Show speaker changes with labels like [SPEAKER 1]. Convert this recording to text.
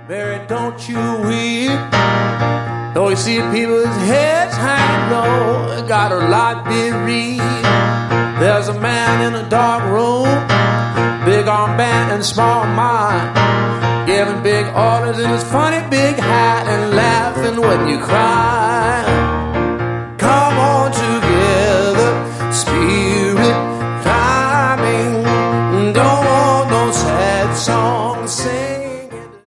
[SPEAKER 1] Mary, don't you weep. Though you see people's heads hang low, got a lot bereaved. There's a man in a dark room, big armband and small mind, giving big orders in his funny big hat and laughing when you cry.